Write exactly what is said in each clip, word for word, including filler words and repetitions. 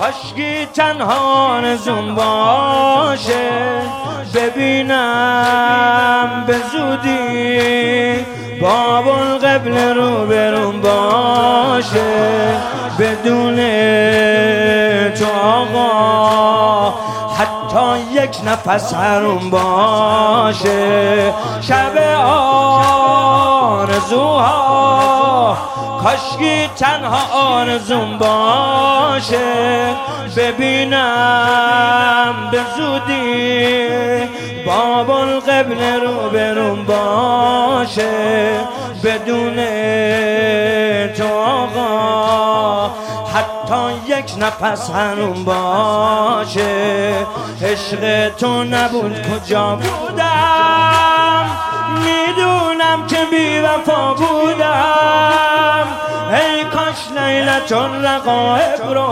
کاشکی تنها آرزوم باشه ببینم به زودی باب القبله رو برون باشه بدون تو آقا حتی یک نفس حروم باشه شب آرزوها کاشکی تنها آرزوم باشه ببینم به زودی باب القبله رو برون باشه بدون تو آقا حتی یک نفس حروم باشه عشق تو نبود کجا بودم میدونم که بی وفا بودم ای کاش لیلتون رقایب رو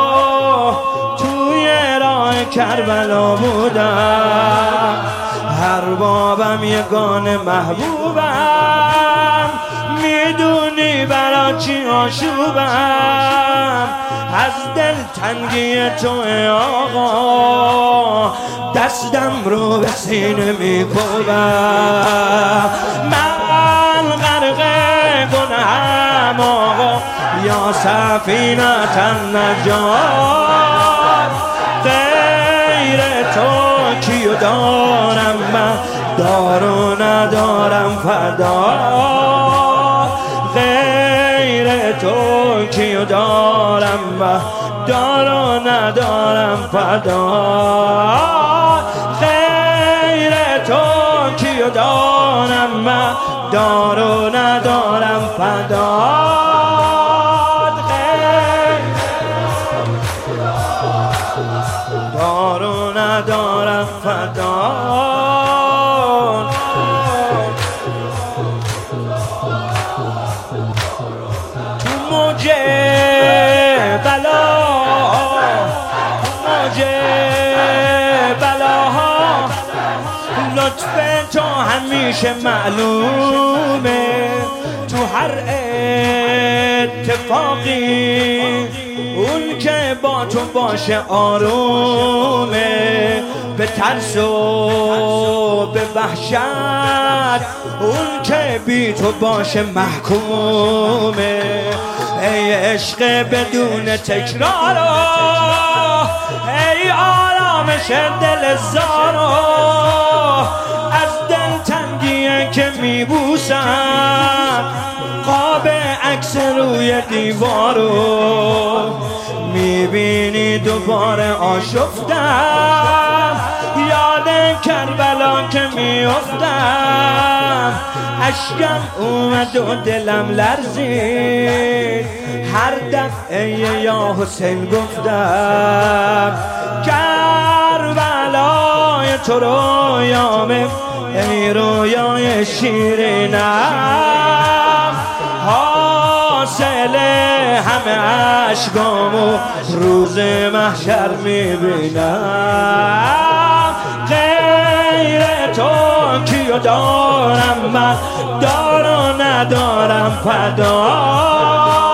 توی راه کربلا بودم هر بابم یگان محبوبم میدونی برا چی آشوبم از دل تنگی تو آقا دستم رو به سینه میکوبم من غرق گناهم آقا یا سفینة النجات غیر تو کیو دارم من دار و ندارم فدا غیر تو کیو دارم من دار و ندارم فدا غیر تو کیو دارم من دار و ندارم فدا دار و ندارم فدا تو موج بلا موج بلاها لطف تو همیشه معلومه تو هر اتفاقی اون که با تو باشه آرومه به ترس و به وحشت اون که بی تو باشه محکومه ای عشق بدون تکرار ای آرامش دل زارو از دل تنگیه که میبوسم قاب عکس روی دیوارو میبینی دوباره آشفتم یاد کربلا که میافتم اشکم اومد و دلم لرزید هر دفعه یا حسین گفتم کربلای تو رویامه ای رویای شیرینم حاصل همه عشقامو روز محشر میبینم غیر تو کیو دارم من دار و ندارم فدا